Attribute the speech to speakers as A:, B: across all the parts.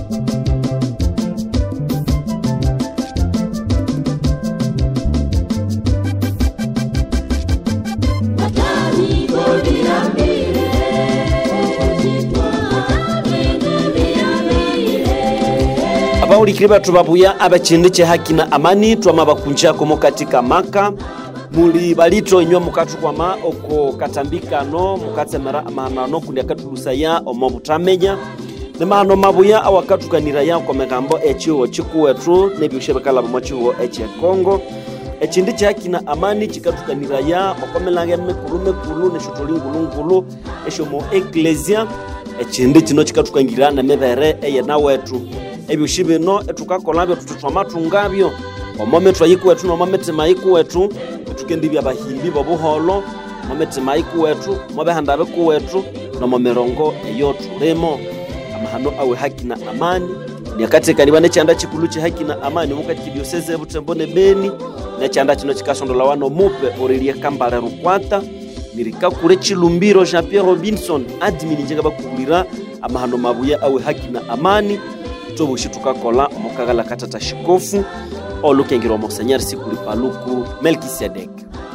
A: Abaulikire batu babuya abachindi che haki na amani twamabakunja komo katika maka muli balito inyo mukatu kwama oko katambikano mukatsemera amanano kundi akatulusa omobutameja ne mano mabuya awakatukanira ya kwa megambo echiwo chikuwetu nebyushebekala bomachiwo eche Kongo echindi che haki na amani chikatukanira ya okomelange mekulu ne shotolingulungulu eshomo ecclesia echindi chino chikatukangira na mebere eyena wetu ebyushibino etukakolabyo tututwamatungabyo omometwa yikuwetu no mometima yikuwetu tukendibya bahimbi bobuholo mometima yikuwetu mobehandabe kuwetu no momerongo eyotu remo amahano awe haki na amani nyakate kaniba ne cyanda chikulu chi haki na amani mukati diocese Butembo ne Beni ne cyanda kino chikasondola wano mupe orelie kambara rukwata mirika kure chilumbiro Jean Pierre Robinson admin njenga bakulira amahano mabuya awe haki na amani tobushituka kola mukagala katata shikofu olukengiro Monseigneur Sikuli Paluku Melkisedek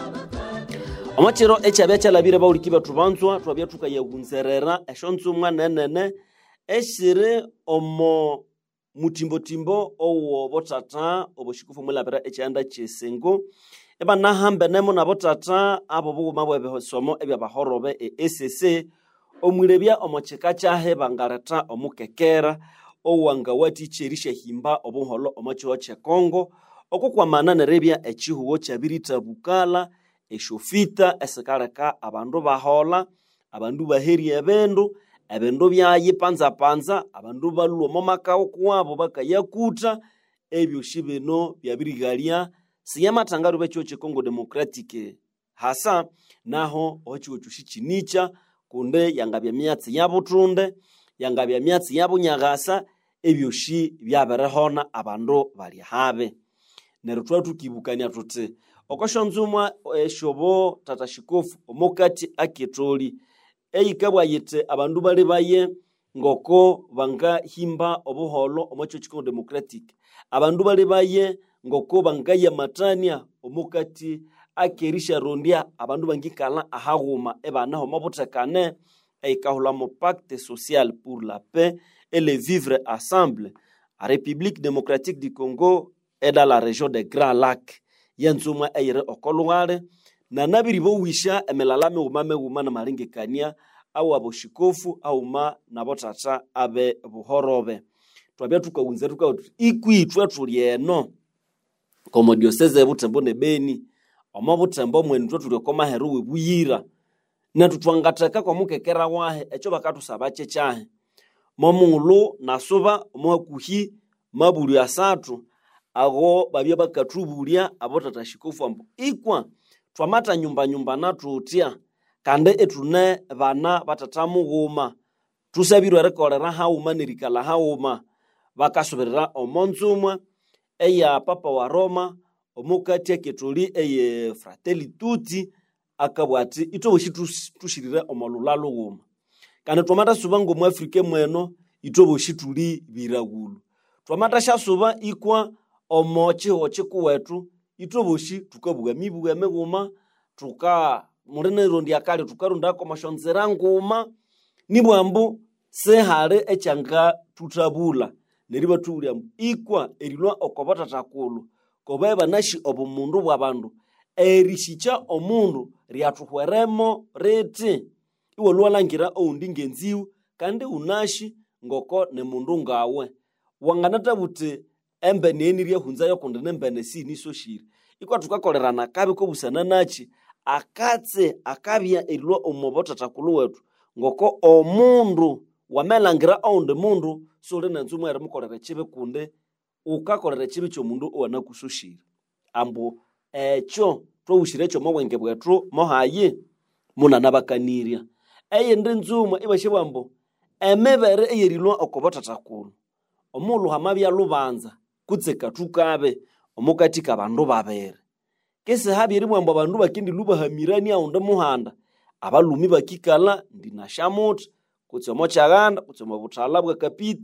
A: amachero echabya cyalabire baulikiba tubanzwa twabya tukayehunzerera eshonzu mwana nene eshire omo mutimbo owo botata oboshikufu mulabira echanda chesengo eba nahambe nemo na botata abo buguma bwebe somo ebya bahorobe ESC omwirebya omocheka cyahe bangarata omukekera owanga wati cherisha himba obuholo omachiwo che Kongo okukwamana nerebya echihuwo cyabirita bukala eshofita esekareka abandu bahola abandu baheri ebendo byayipanza abandu baluwa momakao kwabo bakayakuta ebyo shibeno byabirigalia siyamatangaro becho che Congo Democratic hasa naho ochiwo chushinicha kunde yangabya myatsi yabutunde yangabya myatsi yabunyagasa ebyo shi byaberehona abandu bali habe nerutwa tukibukania tuti okoshonzumwa eshobo tatashikofu omokati aketoli eyikabwa yete abandu bali baye ngoko banga himba obuholo omocho Congo Democratic abandu bali baye ngoko banga yamatania omokati akerisha rondia abandu bangikala ahaguma ebana ho mabutekane eyikahula mo pacte social pour la paix et le vivre ensemble à République démocratique du Congo et dans la région des Grands Lacs yanzuma eyire okolwale na nabiri bo wisha emelalame umame na maringe kania au aboshikofu au ma na botata abe buhorobe twabya tukawunzeruka ikwitwe tulieno komo diocese Butembo ne Beni omo Butembo mwendu tuliokoma heruwe buyira na tutwangataka kwa mukekera wahe echo bakatusaba cyahe momulu nasuba omwakuhi mabulu asatu ago babya bakatubulia abotata shikofu ambo ikwa twamata nyumba natutia kande etune bana batatamu guma tusabirwa rekolera hauma nerikala hauma bakasuberera omonzumwa eya papa wa Roma omukati aketoli eye Fratelli Tutti akabwati itoboshi tushirira omolulalo guma kande twamata subango mu Afrika mweno itoboshi tuli biragulu twamata shasuba ikwa omochi kuwetu itoboshi tukabuga mibuga meguma tuka murene rondi akali tukarunda ko mashonzera nguma nibwambu se hare echanga tutabula neriba tulya ikwa erilwa okobata takulu kobeba nashi obumundu bwabandu erishicha omundu ryatuhweremo rete iwo lwalangira oundinge nziu kandi unashi ngoko ne mundu ngawe wanganata buti embe neni rya hunza yo konde nembene si nisoshiri ikwa tukakolerana kabe ko busana nachi akatse akabya erilwa omobota takulu wetu ngoko omundu wamelangira onde mundu sole nanzumwe ari mukolera chibe kunde ukakolera chibe cyo mundu owana kusushira ambo echo twushire cyo mowenge bwetu mohaye muna nabakaniria eyende nzumwe ibashibambo emebere eyerilwa okobota takulu omulu hamabya lubanza kutseka tukabe omukatika bandu babere kese habiri mwambo abandu bakindi luba hamirani aunda muhanda abalumi bakikala ndinashamut kutsomo chaganda kutsomo butala bwa kapita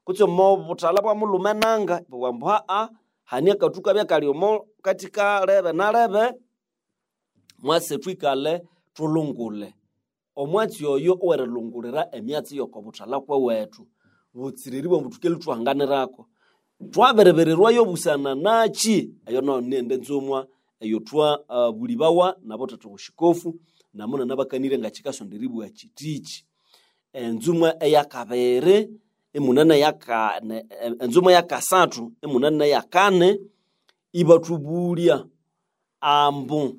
A: kutse mo butala bwa mulume nanga bwambo hania katuka bya kaliomo katika lebe na lebe mwase twikale tulungule omwatsi oyo owere lungulira emyatsi yoko butala kwa wetu butsiriri bwo mutukelu twanganirako twaberebererwa yo busana nachi ayo no nende nzumwa ayo twa bulibawa nabo tatushikofu namuna nabakanire ngachikasonderibu ya chitichi enzumwa eyakabere emunana yakane enzumwa yakasatu emunana yakane ibatubulia ambu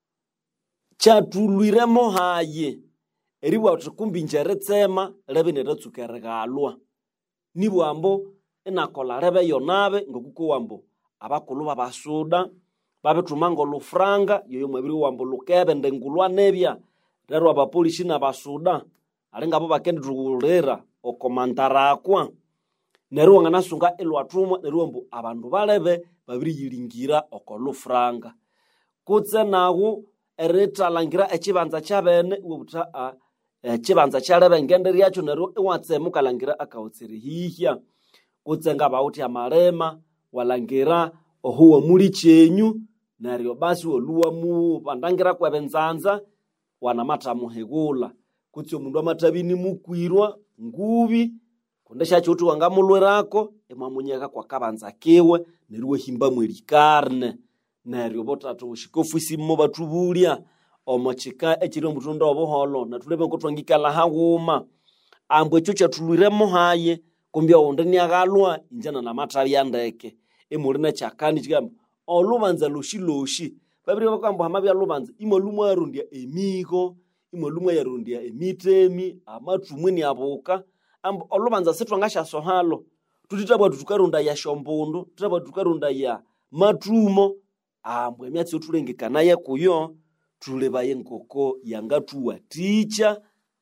A: chatulwiremo haye eriwa tukumbinjere tsema lebe neratsukeregalwa nibwambo enakola lebe yonabe ngokuko wambo abakulu babasuda babetumango lufranga yoyo mwebiri wambo lukebe ndengulwa nebya rero abapolisi nabasuda alengabo bakendi tulera okomantarakwa neru nganasunga elwatumwa neru mbu abandu balebe babiri yilingira okolufranga kutse nawo ereta langira echibanza chabene ubuta echibanza chalebe ngende yacho neru iwatse mukalangira akawutsiri hihya kutse ngabauti amalema walangira ohuwa muri chenyu neryo basi oluwa mu bandangira kwa benzanza wana matamu hegula kutse omundu amatabini mukwirwa ngubi kundesha chotu wangamulwerako emamunyeka kwa kabanza kewe neriwe himba mwelikarne neryo botatu ushikofu isimo batubulia omochika echiro mutunda obuholo natulebe nkotwangikala haguma ambwe echo chatulwiremo haye kumbya ondeni agalwa injana na matabi yandeke emurina chakani chigamba olubanza loshi babiri bakambo hamabya lubanza imolumwa yarundia emiko imolumwa yarundia emitemi amatumweni abuka ambo olubanza setwangasha sohalo tutitabwa tukarunda ya shombundu tutabwa tukarunda ya matumo ambwe myatsi otulengekana ye kuyo tulebaye nkoko yangatuwa ticha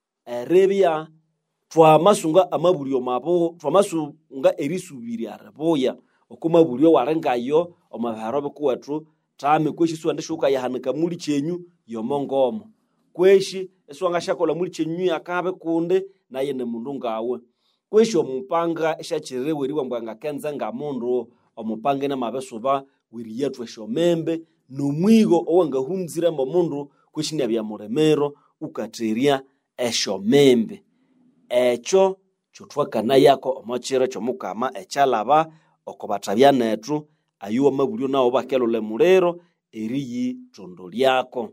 A: erebya twamasunga amabulyo mabo twamasunga erisubiri araboya okumabulyo warengayo omaharo bekuwatu tame kweshi swandishuka yahanika muri chenyu yomongomo kweshi eswanga shakola muri chenyu yakabe kunde naye ne mundu ngawe kweshi omupanga eshachirewe riwa mbwanga kenza nga mundu omupange na mabesuba wiri yetu eshomembe nomwigo owanga hunzire mbo mundu kweshi nabya muremero ukateria eshomembe echo chotwakana yako omochira chomukama echalaba okobatabya netu ayuwa mabulyo nawo bakelole mulero eriyi tondo lyako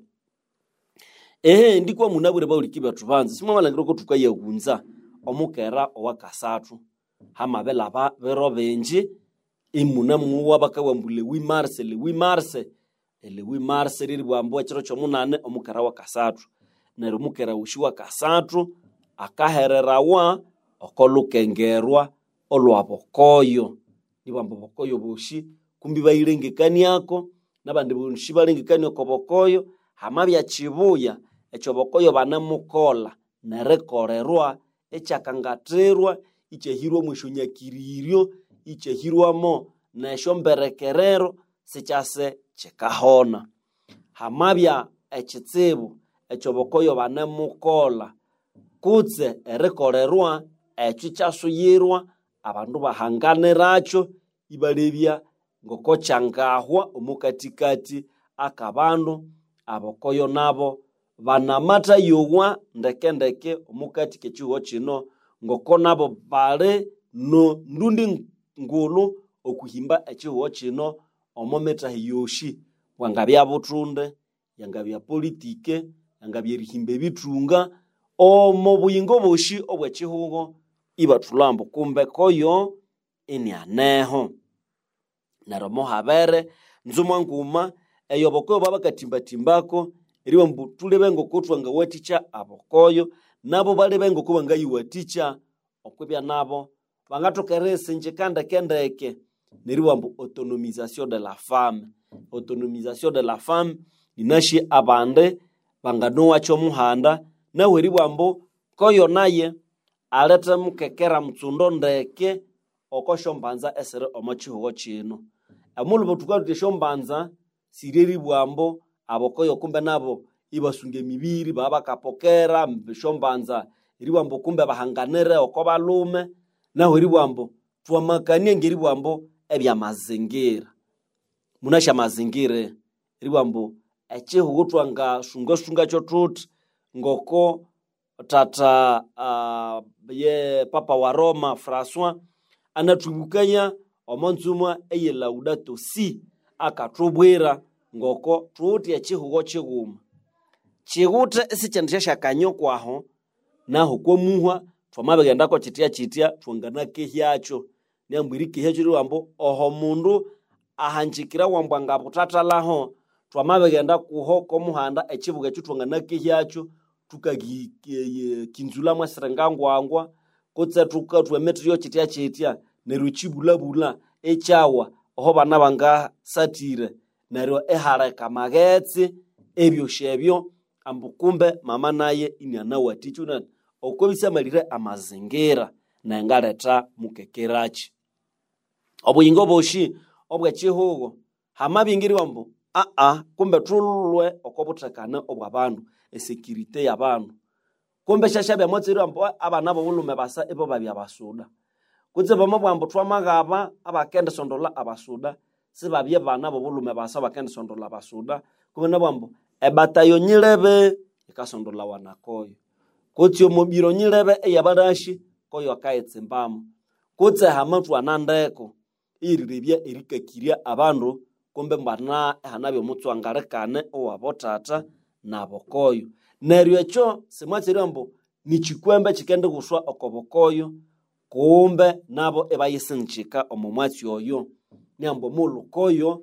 A: ndikwa munabure baulikiba tubanze simwamalangiro ko tukayegunza omukera owakasatu hamabela ba bero benji imuna muwa bakawambule wi marse riri bwambo chiro chomunane omukera wakasatu nero mukera ushiwa kasatu akahererawa okolukengerwa olwabokoyo nibambo bokoyo boshi kumbi bailengekani yako nabandi bonshi balengekani okobokoyo hamabya chibuya echo bokoyo banamukola nerekorerwa echakangaterwa ichehirwa mwishonyakiririo ichehirwamo neshomberekerero sichase chekahona hamabya echitsibu echo bokoyo banamukola kutse erekorerwa echo chasuyirwa abandu bahanganiracho ibalebya ngokochangahwa omukatikati akabandu abokoyo nabo banamata yowa ndekendeke omukati kechiho chino ngoko nabo bale no ndundi ngulu okuhimba echiho chino omometa hiyoshi wangabya butunde yangabya politike yangabya rihimbe bitunga omo buyingo boshi obwechihugo ibatulambo kumbe koyo ini aneho naromo habere nzumwa nguma eyobokoyo baba katimba-timbako eriwa mbutule bengo kotwanga waticha abokoyo nabo bale bengo kuba ngayiwaticha okwebya nabo bangatokerese njekanda kendeke neriwa mbu autonomisation de la femme inashi abande banganowa cho muhanda nawe eriwa mbu koyo naye alete mukekera mtsundo ndeke okoshombanza esere omachiho chino amulu botukaru shombanza sireri bwambo abokoyo kumbe nabo ibasunge mibiri baba kapokera mbishombanza iri bwambo kumbe bahanganere okobalume naho iri bwambo twamakania ngeri bwambo ebya mazingira munasha mazingira eri bwambo echihugo twanga sunga cho tuti ngoko tata ye papa wa Roma François anatubukanya omonzuma eye Laudato Si akatubwira ngoko tuti echihugo chiguma chigute esikyandisha shakanyo kwaho naho kwa muhwa twamabegenda ko chitia twangana kehyacho nyambwiriki hejuru wambo oho mundu ahanjikira wambo ngabutata laho twamabegenda kuho ko muhanda echibuga cyutwangana kehyacho tukaginzula mwasirangangwangwa kotse tukatwemetrio chitia neruchibulabula echawa oho bana banga satire neryo ehareka magetsi ebyoshebyo ambukumbe mama naye inyana watichuna okobisa malire amazingira na ngaleta mukekerachi obuyingo boshi obwa chihugo hamabingiri wambo kumbe tulwe okobutakana obwabandu esecurity yabandu kumbe shashabe motsiri wambo abana bobulume basa ebo babya basuda kutse bamabwambo twamagaba abakende sondola abasuda sibabye bana bobulume basa bakende sondola abasuda kumbe nabwambo ebatayo nyilebe ikasondola wanakoyo kutse omubiro nyilebe eyabarashi koyo akaitsembamo kutse hamatu anandeko iriribya erikakiria abandu kumbe mbana hanabyo mutswangarekane owabotata nabokoyo neryo echo simwatsirambo nichikwembe chikende guswa okobokoyo kumbe nabo ebayisinchika omumwatsi oyo nyambo mulukoyo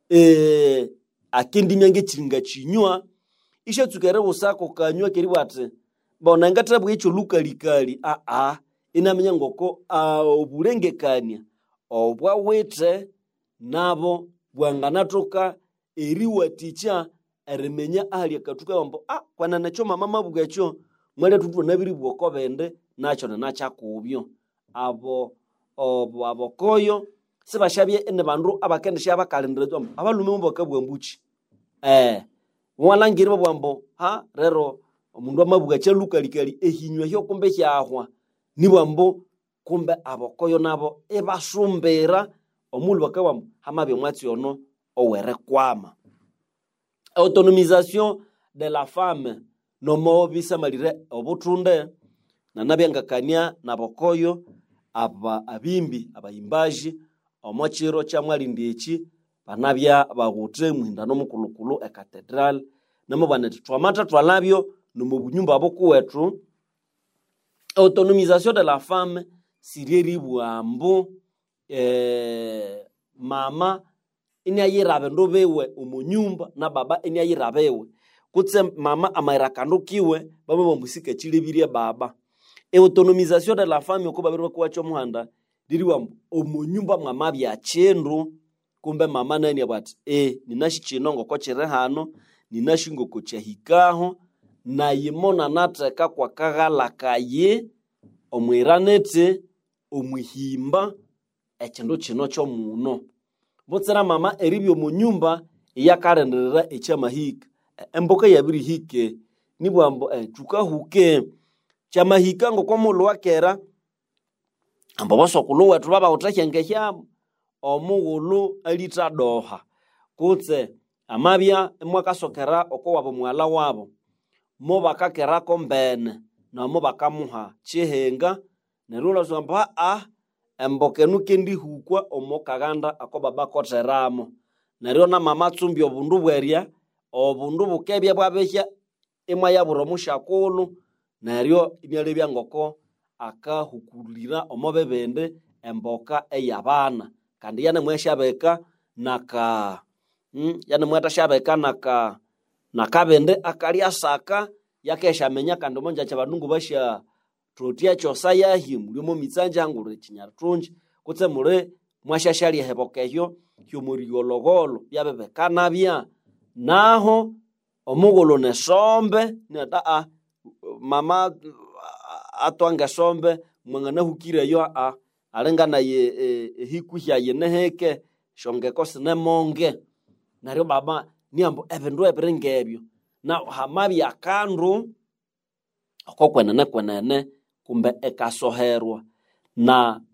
A: akindimya ngechiringa chinywa ishe tsukere busako kanywa keri bwate bona ngatabwe icho lukalikali inamenya ngoko obulengekania obwa wete nabo bwanganatoka eriwaticha erimenya ahali akatuka wambo kwana nacho mama mabuga echo mwele tutu nabiri bwoko bende nacho nachakubyo abo koyo sibashabye ene bandu abakendesha abakalendrezo abalume mboka bwambuchi walangire bwambo rero omundu amabuga cha lukalikali ehinywa hyo kumbe hyahwa ni bwambo kumbe abokoyo nabo ebasumbera omulu bakawambo hamabye mwatsi ono owere kwama autonomisation de la femme nomo bisamalire obutunde nanabyangakania nabokoyo abimbi abayimbaji omwachiro cha mwalindi echi banabya bagute muhindano mukulukulu cathedral namo baneti twamata twalabyo nomo bunyumba abokuwetu autonomisation de la femme sirieri bwambo mama inyayirabe ndobewe umunyumba na baba inyayirabewe kutse mama amairakandukiwe baba bomusika chilebirie baba autonomisation de la femme ko babirwa kwacho muhanda diriwa umunyumba mama bya chendu kumbe mama nani abati ninashi chinongo ko chire hano ninashi ngoko chahikaho na yimona nateka kwa kagalakaye omwiranete omuhimba echendo chino cho muno botsera mama eribyo munyumba yakarenderera echamahika emboka yabiri hike nibwambo tukahuke chamahika ngoko mulo wakera ambo basokulu wetu baba utakyengehya omugulu alita doha kutse amabya mwakasokera oko wabo mwala wabo mo bakakera kombene na mo bakamuha chihenga nerula zamba embokenu kendi hukwa omokaganda akoba bakoteramo neryo na mama tsumbi obundu bweria obundu bukebya bwabehya imwa yaburo mushakulu neryo inyalebya ngoko akahukulira omobebende emboka eyabana kandi yana mweshabeka naka yana mwata shabeka nakabende akalia saka yakesha menya kandi monja chabandungu basha trotia chosa yahimu lyomo mitsanja ngure chinyartunji kutse mure mwashashali hebokehyo hyomurigologolo byabebekana bya naho omugolo nesombe neta mama atwanga sombe mwangana hukire yo alengana ye hikuhya yeneheke shongeko sinemonge naryo baba niambo ebendu ebirengebyo na hamabi akandu okokwenene kumbe ekasoherwa na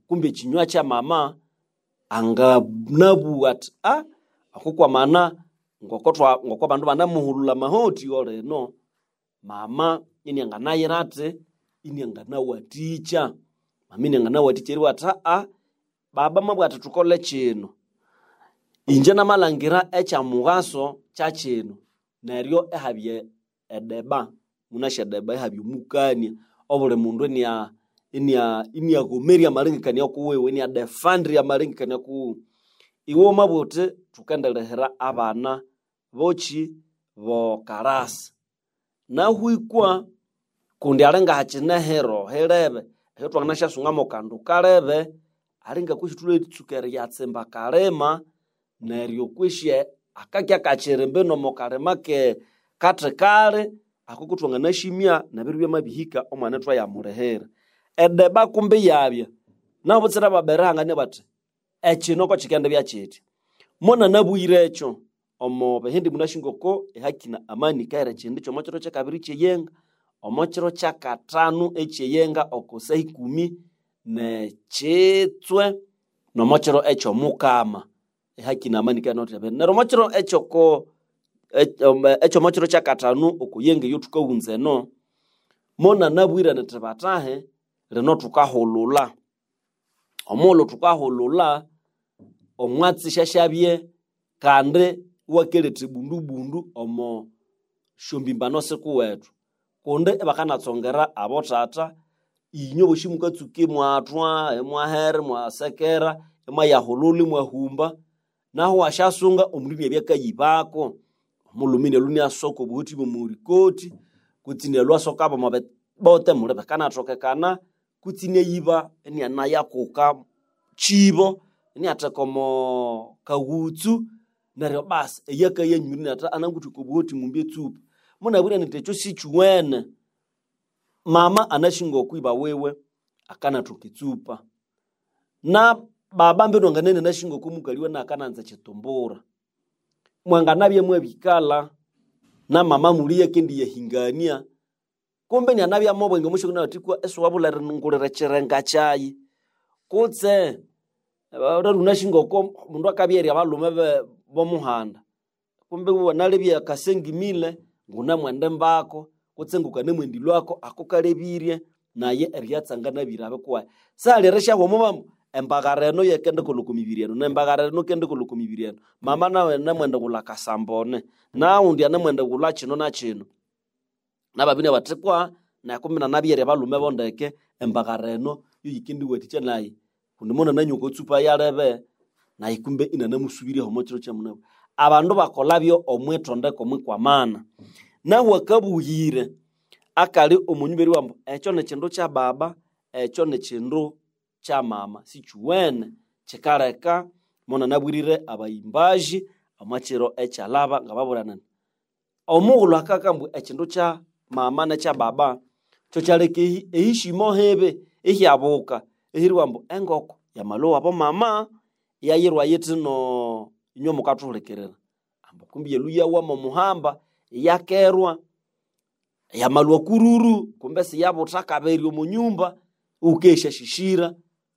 A: kumbe chinywa cha mama anganabu at akukwa mana ngoko bandu banamuhulula mahoti ole no mama ini anganayirate ini anganawaticha mamini anganawaticheri wata baba mabwata tukole chino inje namalangira echa mugaso cha chino neryo ehabye edeba munasha deba ehabye mukani obule mundu inia gomeria malengekania kuwewe inia defandria malengekania ku iwo mabote tukendelehera abana bochi bo karasi na huikwa kundi alenga hachine hero herebe heto anasha sungamo kandu karebe alinga kushitule tsukere yatsemba karema neryo kwishye akakya kacherembe no mokarema ke katekare akukutwanga nashimia na biru byamabihika omwana twa ya murehera edeba kumbe yabya nabo tsira baberanga ne bati echinoko chikende byacheti mona nabuirecho omo behindi munashingoko ehakina amani kaira chindi cho mochero cha kabiri cheyenga omochero cha katanu echeyenga okosai 10 ne chetswe no mochero echo mukama ehakina amani kaira notabe nero mochero echo mochero cha katanu okuyenge yotuka unzeno mona nabuira netebatahe reno tukahulula omolo tukahulula omwatsi shashabye kande wakelete bundu omo shombimbano seku wetu konde ebakana tsongera abotata inyo boshimuka tsuke mwatwa emwahere mwasekera ema yahululi mwahumba naho washasunga omulimi ebyakayibako mulumine luni asoko buti bomurikoti kutine lwasoka bamabe bote mulebe kana tokekana kutine yiba eni anayakuka chibo eni atakomo kagutsu neryo bas eyaka yenyuri nata ananguti kubuti mumbe tsupa muna bure nitecho sichuwene mama anashingo kuiba wewe akana tukitsupa na baba mbedo nganene nashingo kumukaliwa na akananza chitumbura mwanganabye mwebikala na mama muliye kendi yehingania kumbe ni anabya mobo ngomusho kuna tikwa eso wabula rinungulira chirenga chayi kutse runashingo ko mundu akabyeri abalume bomuhanda kumbe wanalebya kasengi mile nguna mwende mbako kutsenguka nemwendi lwako akokalebirye naye eryatsangana birabe kwa saleresha bomoma embagareno yekende kulukumibiriano nembagareno kende kulukumibiriano mama nawe namwende kulaka sambone na undi anemwende kula chino na chino nababine batekwa na 12 abalume bondeke embagareno yikindi weticha naye kundimona nanyuko tsupa yarebe na ikumbe inanamusubiri homochiro chamunabo abandu bakolabyo omwetondeko mwikwamana na wakabuhire akali omunyuberi wambo echo ne chindu cha baba echo ne chindu cha mama sichuwene chikareka mona nabwirire abayimbaji amachiro echalaba ngababuranana omugulu akakambu echindu cha mama na cha baba cho chaleke ehishimo hebe ehyabuka ehirwambo engoko ya malo abo mama yayirwa yetino inyo mukatulekerera ambo kumbi yeluya wa muhamba yakerwa ya malwa kururu kumbe si yabo takaberi mu nyumba ukesha shishira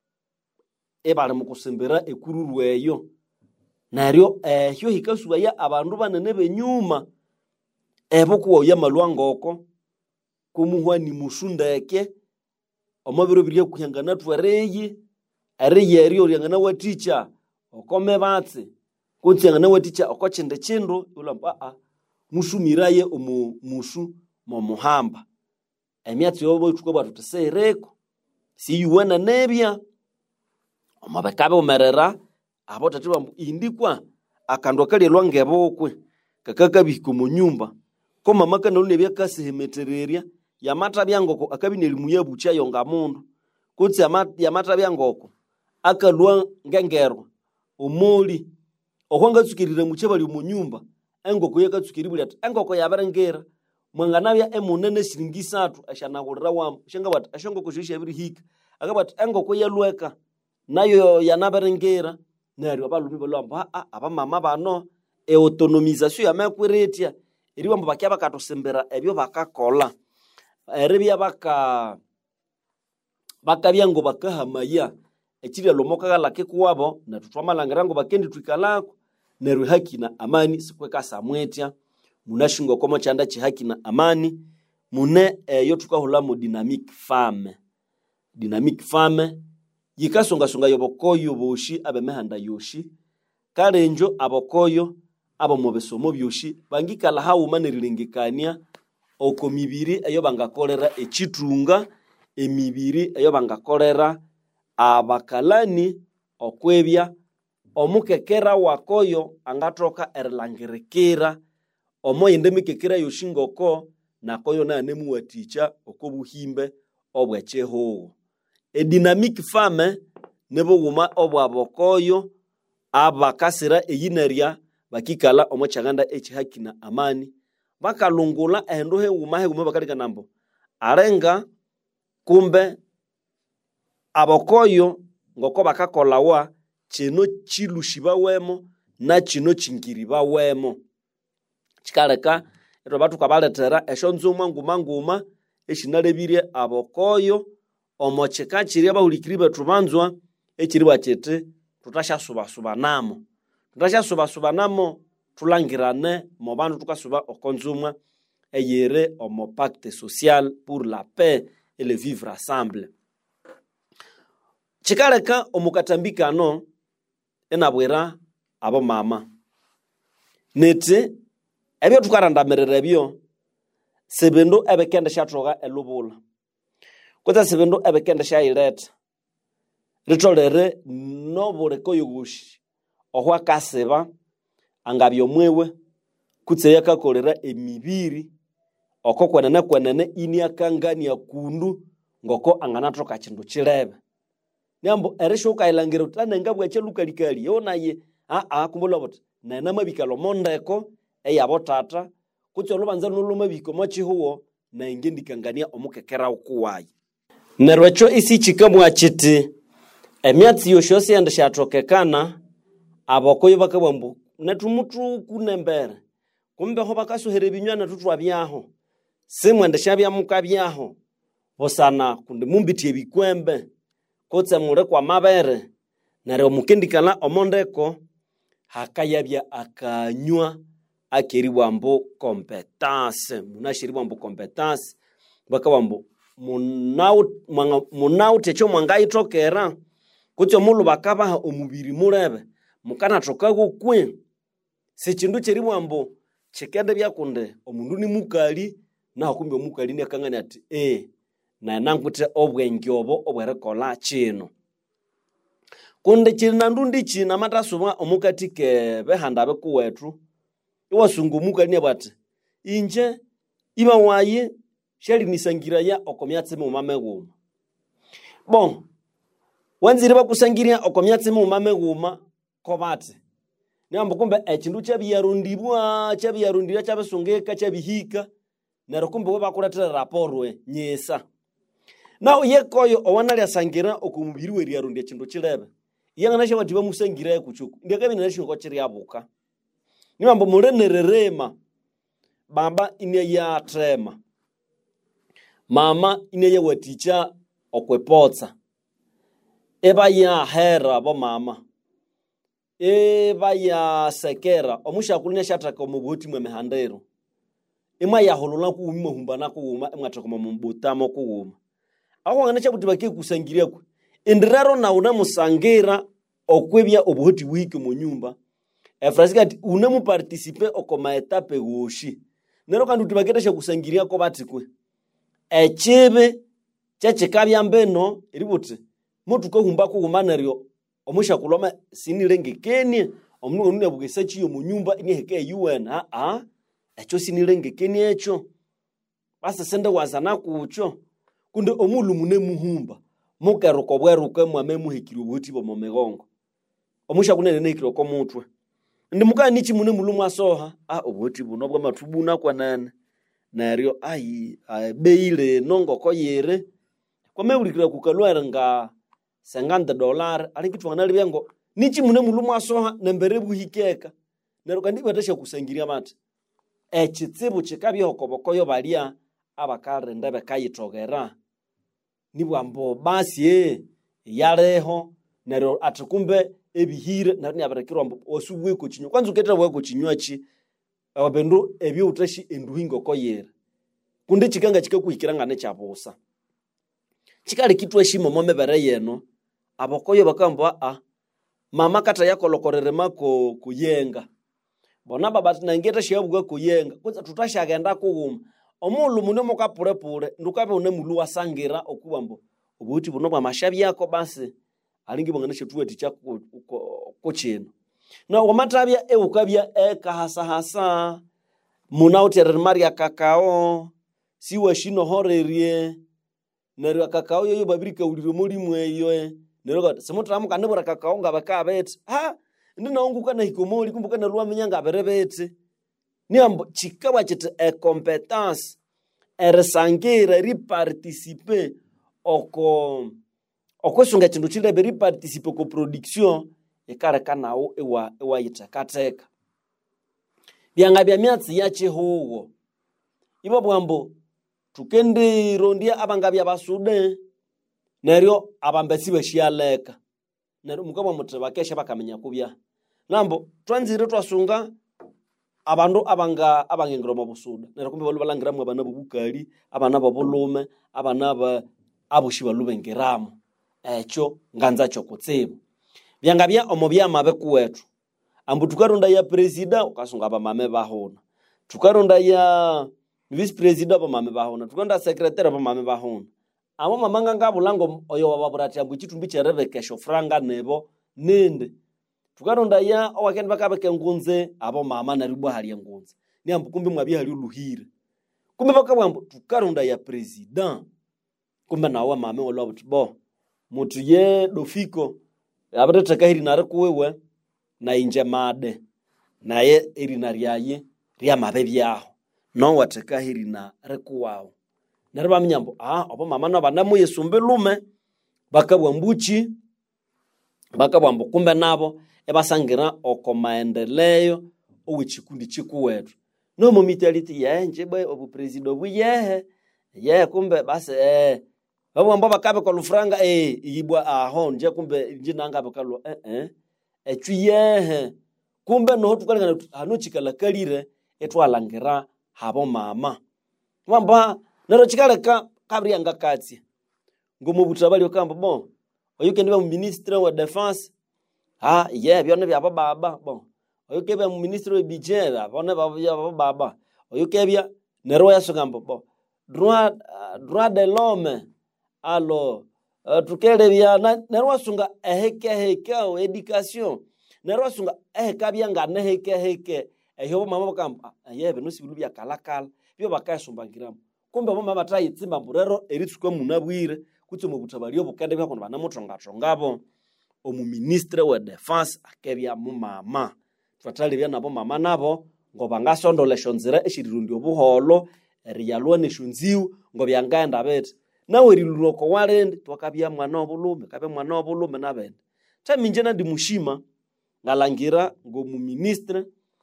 A: ebale mukusembera ekururu eyo naryo hyo hikasuwa ya abandu banene benyuma ebokuwa ya malwa ngoko kumuhwani musundeke omabiro biriye kuhangana twereye areye eriyo ryangana waticha okome batse kutsangana waticha okochinde chindo ulamba musumiraye musu mo muhamba emyatsi yobo tukobwa tutesereko si yuwana nebya omabekabe omerera abotatiwa indikwa akandwa kali lwangebokwe kakakabiko mu nyumba ko mama kana lunebya kasihemetereria yamata byangoko akabineli muyabucha yonga mundu kutsi yamata byangoko akalwa ngengerwa omoli okwanga tsukirira muchebali mu nyumba engoko yakatsukiri buli ati engoko yabarengera mwanganabya emunene siringi 3 ashanagurira wam shenga bati ashongoko shisha ebiri hika akabati engoko yalweka nayo yanabarengera neryo abalumi balamba aba mama bano autonomisation ya makweretia eri bambo bakyaba katosembera ebyo bakakola erebya bakabyango bakahamaya ekiri lomoka galake kuwabo na tutwamalangirango bakendi twikalako neru haki na amani sikweka samwetya munashingo komo chanda chi haki na amani mune yo tukahula mu dynamic farm yikasonga songa yobokoyo boshi abemehanda yoshi karenjo abokoyo abo mubesomo byoshi bangikala hawumaniriringikania oko mibiri eyo bangakolera echitunga emibiri eyo bangakolera abakalani okwebya omukekera wakoyo angatoka erlangirekera omoyende mikekera yoshingoko nakoyo nanemu waticha okobuhimbe obwecheho dynamic farm nebo guma obwabokoyo abakasira eyinaria bakikala omochaganda haki na amani bakalungula endo he guma bakalika nambo arenga kumbe abokoyo ngoko bakakolawa chino chilushiba wemo na chino chingiriba wemo chikaleka eto batu kabaletera eshonzuma nguma eshinalebirie abokoyo omocheka chiri abahulikiribe tubanzwa ekiriba chete tutashasubanamo tulangirane mo bantu tukasuba okonzumwa eyere omo pacte social pour la paix et le vivre ensemble chikaleka omukatambikano enabwera abo mama nete ebyo tukarandamerera byo sebendo ebekende shatoga elubula kota sebendo ebekende shaireta ritolere noboreko yogushi ohwa kaseba angabyo mwewe kutseya kakolera emibiri okokwenene ini akangania kundu ngoko anganatoka chindu chilebe nyambo eresho kailangiro tana bwache lukalikali yona ye kumbola bot na namabikalo mondeko eyabo tata kutse lubanza nulumabiko mochihuo na ingendikangania omukekera ukuwayi nerwecho isi chikamwa chiti emyatsi yoshose yandashatokekana abokoyo bakabambu natumutu kunembere kumbe ho bakasuhere binywana tutwa byaho simwende shabya mukabyaho bosana kundi mumbitie bikwembe kotse mure kwa mabere nare mukendikana omondeko hakayabya akanywa akeribwambo competence munashiribwambo competence bakabambo munau techo mwangaitokera kutse mulu bakabaha omubiri murebe mukana tokago kwe sechindu cheribwambo chekende byakunde omundu ni mukali na kumbe omukali ne kangani ati na nankute obwenge obo obwerekola chino kunde china ndundi china matasuba omukatike behanda bekuwetu iwasungu mukali ne bati inje iba waye sheli nisangira ya okomyatse mu mameguma bon wanzire bakusangiria okomyatse mu mameguma kobate nyambo kumbe echindu chabiyarundira chabesungeka chabihika nero kumbe we bakuletera raporwe nyesa na yekoyo owanali asangira okumubiri we yarundia chindu chilebe yanga nashe batiba musangira ekuchuku ndekabe nashe ko chiri abuka nyambo murenererema baba ine ya trema mama ine ya waticha okwepotsa eba ya hera bo mama eba ya sekera omusha kulinya shataka omubuti mwe mehandero ema ya holona ku umma humbana ku uma emwataka mu mbutamo ku uma aho ngana chabuti baki kusangiria ku endiraro na una musangira okwebya obuhoti wiki mu nyumba efrasikati una mu participer okoma etape goshi nero kandi tubaketesha kusangiria ko batikwe echebe chechekabya mbeno eributi mutu ko humba ku humanerio omusha kuloma sinirengekeni omuntu onune bugesachi yo mu nyumba iniheke UN echo sinirengekeni echo basa sende wazana kucho kunde omulu mune muhumba mukeruko bweruke mwame muhikiro buti bo momegongo omusha kunene nekiro ko mutwe ndi mukani chi mune mulumu asoha obuti buno bwa matubuna kwa nane nario beile nongo koyere kwa meulikira kukalwera nga $50 alikitwa nali byango nichi mune mulumu asoha nembere buhikeka nero kandi batesha kusangiria mate echitsibu chikabye hokobokoyo balia abakare ndebe kayitogera nibwambo basi yaleho nero atukumbe ebihire nari abarekirwa mbo osubwe ko kinyo kwanza uketera wako kinywachi ababendu ebyo utashi enduhingo koyera kundi chikanga chikakuhikiranga ne chabosa chikali kitu eshimo momebere yeno abokoyo bakamba mama kata yako lokorere mako kuyenga bona baba tinangeta shiyabugwa kuyenga kwanza tutashagenda kuguma omulu muno mukapurepure ndukabe une mulu wasangira okubambo ubuti buno bwa mashabi yako basi alingi bonganisha tuweti chako kocheno na wamatabya ukabya hasa munauterere maria kakao siwe shino horerie nero kakao yoyo babirika uliro muri mweyo nero semutramu kanebora kakao ngabakabete ndinaunguka na hikomoli kumbuka na ruwa minyanga berebete niambo chikawa chete competence eresangira riparticiper oko sunga chindu chile beri participer ko production ekare kanao ewa yitakateka byanga bya myatsi ya chihugo ibo bwambo tukende rondia abangabya basude neryo abambesi bashialeka neryo mukaba muteba kesha bakamenya kubya nambo twanzire twasunga abandu abangengero mabusuda neryo kumbe balu balangira mu abana bubukali abana babulume abana abushiba lubengeramo echo nganza cyo kutsibu byangabya omobya mabe kuwetu ambu tukaronda ya president ukasunga abamame bahona tukaronda ya vice president abamame bahona tukaronda secretary abamame bahona abo mamanga ngabulango oyo wababurati ambu chitumbi cherebekesho franga nebo nende tukaronda ya owakende bakabeke ngunze abo mama na ribo hali ngunze ni ambu kumbe mwabi hali uluhire kumbe bakabambu tukaronda ya president kumbe nawo mama olobuti bo mutu ye dofiko abete kahiri nare kuwewe na inje made naye irinariaye ria mabebyaho no watekahiri na rekuwao nareba mnyambo obo mama no bana mu yesumbe lume bakabwa mbuchi bakabwa kumbe nabo ebasangira oko maendeleo owechikundi chikuwetu no momitality yaenje boy obu president obu ye kumbe basi abo ambaba bakabe ko lufranga yibwa nje kumbe nje nanga bakalo echuye kumbe no tukalengana hanochikala kalire etwalangira habo mama mwamba nero chikaleka kabri yanga kati ngomo butabali okamba bon oyukende ba ministre wa defense byone bya baba bon oyukebe mu ministre wa budget abone baba baba oyukebya nero yasogamba bon droit de l'homme alors tukele bya nero sunga heke o education nero sunga kabya ngane heke eho mama bakamba yebe no sibilu bya kalakala byo bakayasumbangiramo kumbe mama batayitsimba mburero eritsuko munabwire kuti mu butabali obukende bya kono bana mutongatongabo omu ministre wa defense akebya mu mama tfatali bya nabo mama nabo ngoba ngasondoleshonzira eshirirundi obuholo eriyalwa neshunziu ngobya nganda bete nawe riluroko walende twakabya mwana obulume kabe mwana obulume nabende taminje na ndimushima ngalangira ngo mu ministre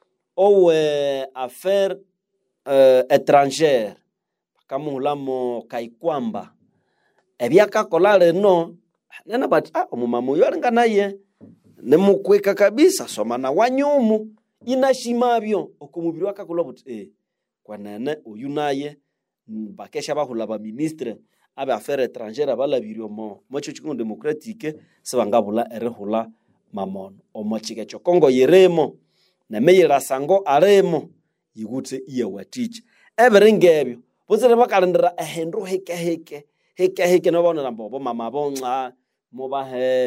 A: affaires étrangères kamuhulamo kaikwamba ebyaka kolale no nena bat omumama uyo nganaye nemukweka kabisa soma na wanyumu inashimabyo okumubiri wakakulobuti kwa nene uyu naye bakesha bahula ba ministre abe affaires étrangères balabirio mocho chikungu démocratique sebangabula erehula mamono omochike chokongo yeremo na meyira sango aremo yigute iye waticha everengebyo buzere bakalendera ehendo heke no bona nambo mama bonca moba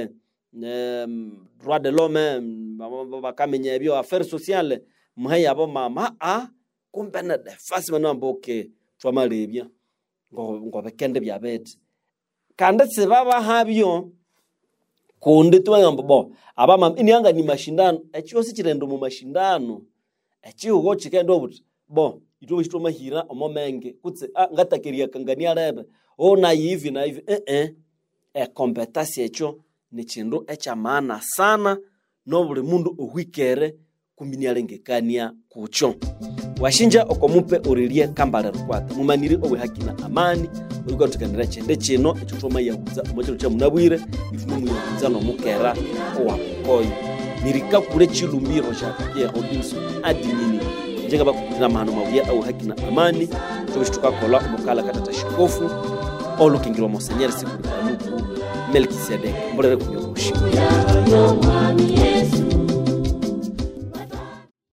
A: droit de l'homme bakamenya ebyo affaires sociales muhaya bo mama kumbe na defense manamboke twamalebya ngo bekende bya beti kande sebaba habyo kundi twayamba bo abama inyanga ni mashindano echiwo sichirendo mu mashindano echiwo chikendo buti bo ito bishito mahira omomenge kutse ngatakeria kangania rebe na hivi competence echo ni chindu echa maana sana no buli mundu ohwikere kumbinyalengekania kucho washinja okomupe orilie kambale rukwata mumaniri owe haki na amani uriko tukanira chende chino echotoma yahuza omochero cha munabwire ifume muyahuza no mukera owa koyo nirika kure chilumbiro cha Pierre Robinson adinini njenga bakukira mahano mawuya au haki na amani tubishtuka kola umukala katata shikofu olukingirwa Monseigneur Sikuli Paluku Melkisedek mbolere kunyoza ushimwe